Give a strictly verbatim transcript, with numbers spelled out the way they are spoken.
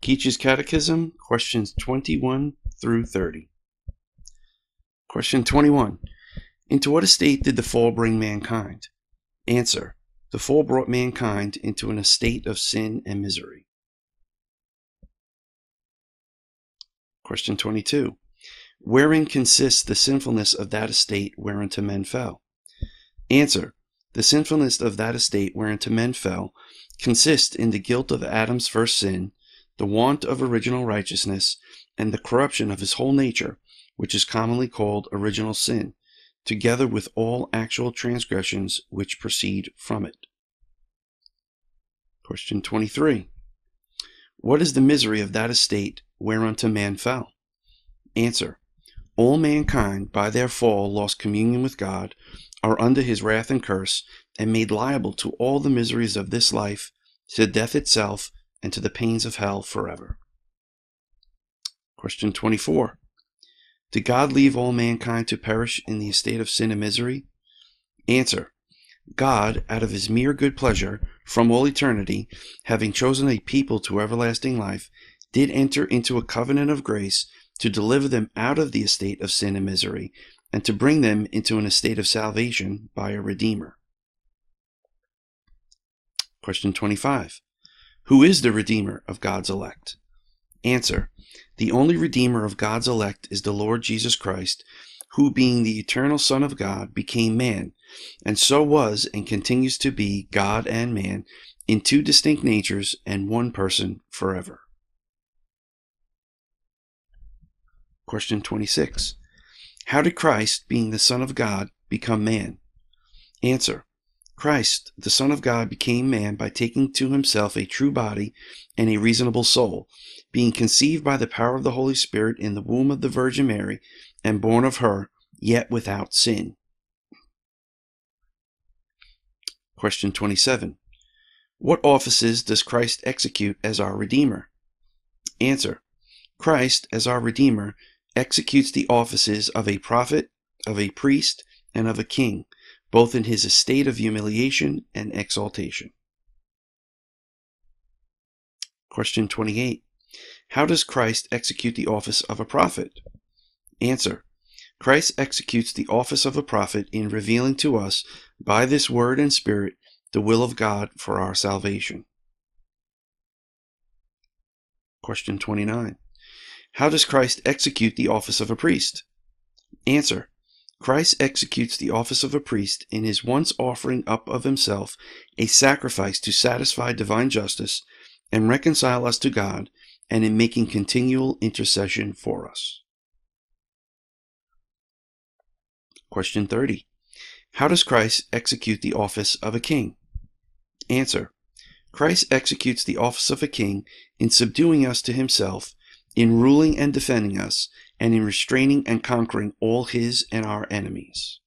Keach's Catechism, questions twenty-one through thirty. Question twenty-one. Into what estate did the fall bring mankind? Answer. The fall brought mankind into an estate of sin and misery. Question twenty-two. Wherein consists the sinfulness of that estate whereinto men fell? Answer. The sinfulness of that estate whereinto men fell consists in the guilt of Adam's first sin, the want of original righteousness, and the corruption of his whole nature, which is commonly called original sin, together with all actual transgressions which proceed from it. Question twenty-three. What is the misery of that estate whereunto man fell? Answer. All mankind by their fall lost communion with God, are under his wrath and curse, and made liable to all the miseries of this life, to death itself, and to the pains of hell forever. Question twenty-four. Did God leave all mankind to perish in the estate of sin and misery? Answer. God, out of his mere good pleasure, from all eternity, having chosen a people to everlasting life, did enter into a covenant of grace to deliver them out of the estate of sin and misery, and to bring them into an estate of salvation by a Redeemer. Question twenty-five. Who is the Redeemer of God's elect? Answer. The only Redeemer of God's elect is the Lord Jesus Christ, who, being the eternal Son of God, became man, and so was and continues to be God and man in two distinct natures and one person forever. Question twenty-six. How did Christ, being the Son of God, become man? Answer. Christ, the Son of God, became man by taking to himself a true body and a reasonable soul, being conceived by the power of the Holy Spirit in the womb of the Virgin Mary, and born of her, yet without sin. Question twenty-seven. What offices does Christ execute as our Redeemer? Answer. Christ, as our Redeemer, executes the offices of a prophet, of a priest, and of a king, both in his estate of humiliation and exaltation. Question twenty-eight. How does Christ execute the office of a prophet? Answer. Christ executes the office of a prophet in revealing to us, by this word and spirit, the will of God for our salvation. Question twenty-nine. How does Christ execute the office of a priest? Answer. Christ executes the office of a priest in his once offering up of himself a sacrifice to satisfy divine justice and reconcile us to God, and in making continual intercession for us. Question thirty. How does Christ execute the office of a king? Answer. Christ executes the office of a king in subduing us to himself, in ruling and defending us, and in restraining and conquering all his and our enemies.